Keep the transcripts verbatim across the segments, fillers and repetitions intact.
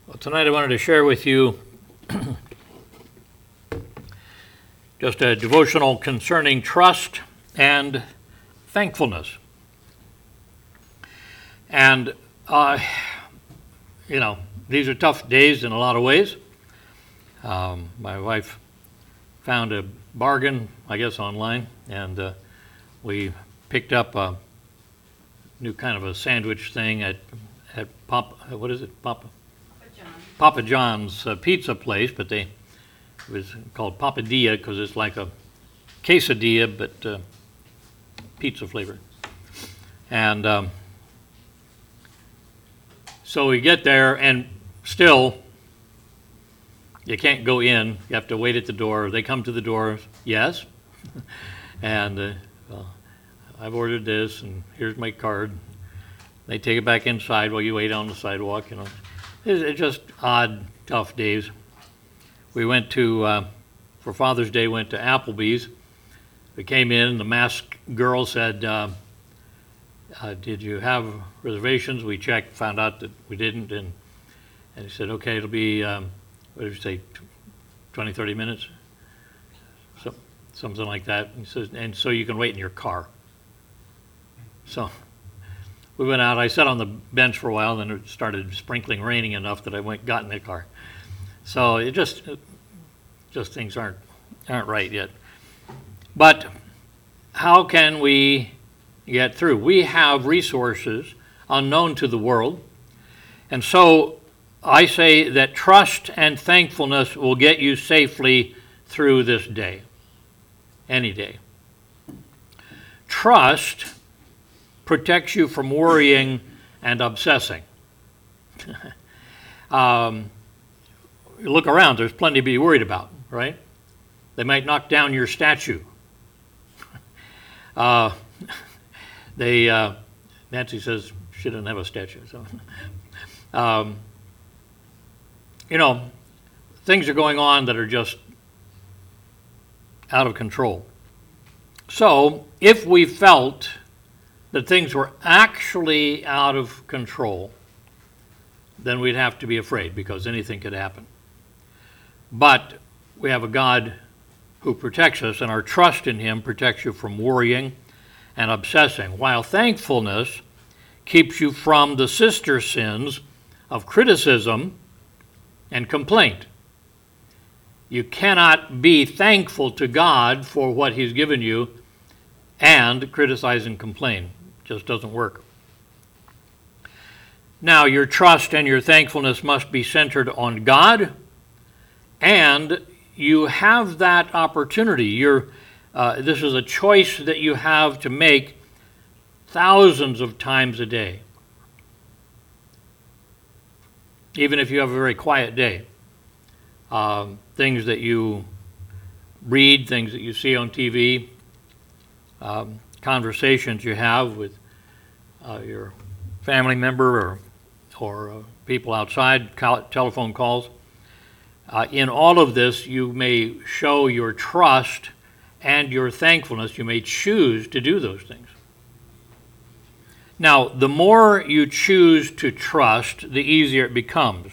Well, tonight I wanted to share with you just a devotional concerning trust and thankfulness. And, uh, you know, these are tough days in a lot of ways. Um, my wife found a bargain, I guess, online, and uh, we picked up a new kind of a sandwich thing at, at Pop, what is it, Papa? Papa John's uh, pizza place, but they it was called Papadilla because it's like a quesadilla, but uh, pizza flavor. And um, so we get there, and still, you can't go in. You have to wait at the door. They come to the door, yes, and uh, well, I've ordered this, and here's my card. They take it back inside while you wait on the sidewalk, you know. It's just odd, tough days. We went to, uh, for Father's Day, went to Applebee's. We came in, the masked girl said, uh, uh, did you have reservations? We checked, found out that we didn't, and, and he said, okay, it'll be, um, what did you say, twenty, thirty minutes? So, something like that. He says, and so you can wait in your car. So we went out. I sat on the bench for a while, then it started sprinkling, raining enough that I went, got in the car. So it just, just things aren't aren't right yet. But how can we get through? We have resources unknown to the world, and so I say that trust and thankfulness will get you safely through this day, any day. Trust protects you from worrying and obsessing. um, you look around, there's plenty to be worried about, right? They might knock down your statue. uh, they, uh, Nancy says she doesn't have a statue. So, um, you know, things are going on that are just out of control. So, if we felt that things were actually out of control, then we'd have to be afraid because anything could happen. But we have a God who protects us, and our trust in Him protects you from worrying and obsessing, while thankfulness keeps you from the sister sins of criticism and complaint. You cannot be thankful to God for what He's given you and criticize and complain. Just doesn't work. Now, your trust and your thankfulness must be centered on God, and you have that opportunity. You're, uh, this is a choice that you have to make thousands of times a day, even if you have a very quiet day. Um, things that you read, things that you see on T V, um, conversations you have with uh, your family member or, or uh, people outside, telephone calls. Uh, in all of this, you may show your trust and your thankfulness. You may choose to do those things. Now, the more you choose to trust, the easier it becomes.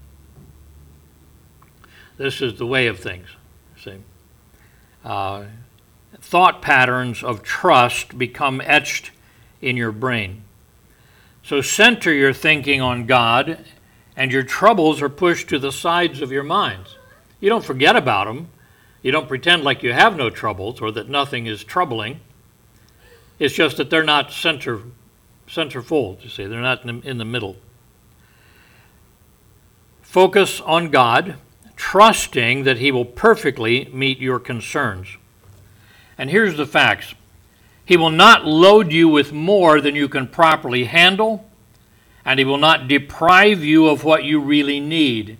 This is the way of things, see. Uh, thought patterns of trust become etched in your brain. So center your thinking on God, and your troubles are pushed to the sides of your minds. You don't forget about them. You don't pretend like you have no troubles or that nothing is troubling. It's just that they're not center, centerfold, you see. They're not in the, in the middle. Focus on God, trusting that He will perfectly meet your concerns. And here's the facts. He will not load you with more than you can properly handle, and He will not deprive you of what you really need.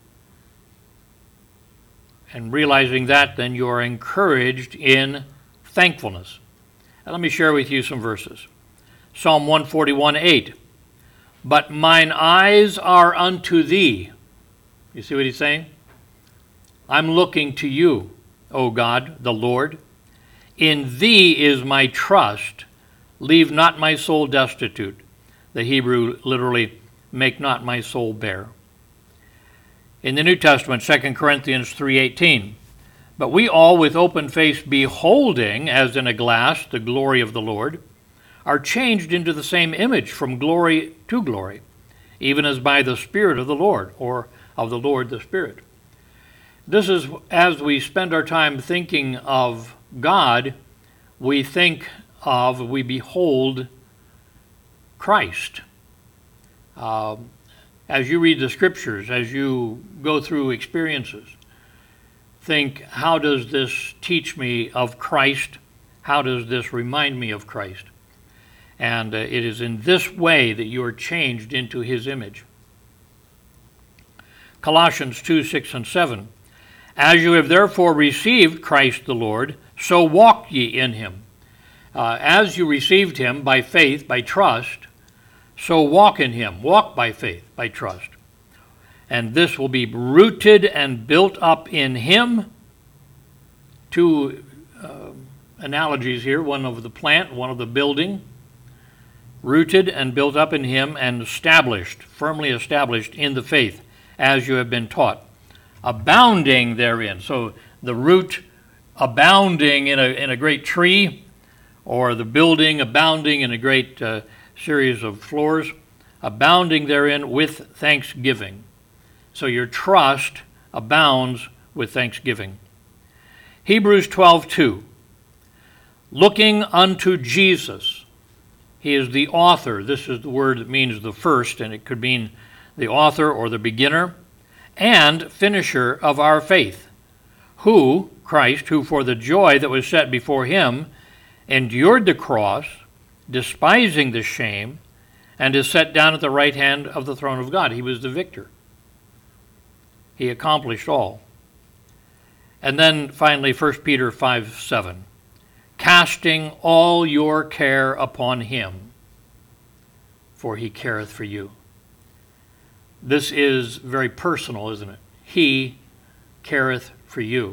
And realizing that, then you are encouraged in thankfulness. And let me share with you some verses. Psalm one forty-one, eight. But mine eyes are unto Thee. You see what he's saying? I'm looking to You, O God, the Lord. In Thee is my trust. Leave not my soul destitute. The Hebrew literally, make not my soul bare. In the New Testament, Second Corinthians three eighteen, but we all with open face beholding, as in a glass, the glory of the Lord, are changed into the same image from glory to glory, even as by the Spirit of the Lord, or of the Lord the Spirit. This is as we spend our time thinking of God, we think of, we behold Christ. Uh, as you read the scriptures, as you go through experiences, think, how does this teach me of Christ? How does this remind me of Christ? And uh, it is in this way that you are changed into his image. Colossians two, six and seven. As you have therefore received Christ the Lord, so walk ye in him. Uh, as you received him by faith, by trust, so walk in him. Walk by faith, by trust. And this will be rooted and built up in him. Two uh, analogies here, one of the plant, one of the building. Rooted and built up in him and established, firmly established in the faith, as you have been taught. Abounding therein. So the root abounding in a, in a great tree, or the building abounding in a great uh, series of floors, abounding therein with thanksgiving. So your trust abounds with thanksgiving. Hebrews twelve two. Looking unto Jesus. He is the author. This is the word that means the first, and it could mean the author or the beginner, and finisher of our faith, who, Christ, who for the joy that was set before him, endured the cross, despising the shame, and is set down at the right hand of the throne of God. He was the victor. He accomplished all. And then finally, First Peter five seven. Casting all your care upon him, for he careth for you. This is very personal, isn't it? He careth for you.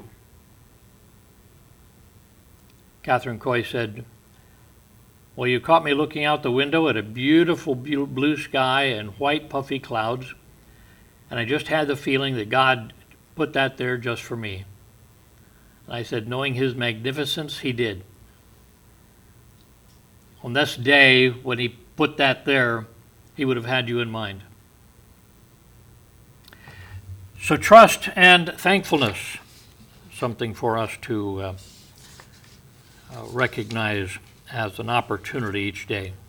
Catherine Coy said, well, you caught me looking out the window at a beautiful blue sky and white puffy clouds, and I just had the feeling that God put that there just for me. And I said, knowing his magnificence, he did. On this day, when he put that there, he would have had you in mind. So trust and thankfulness, something for us to uh, uh, recognize as an opportunity each day.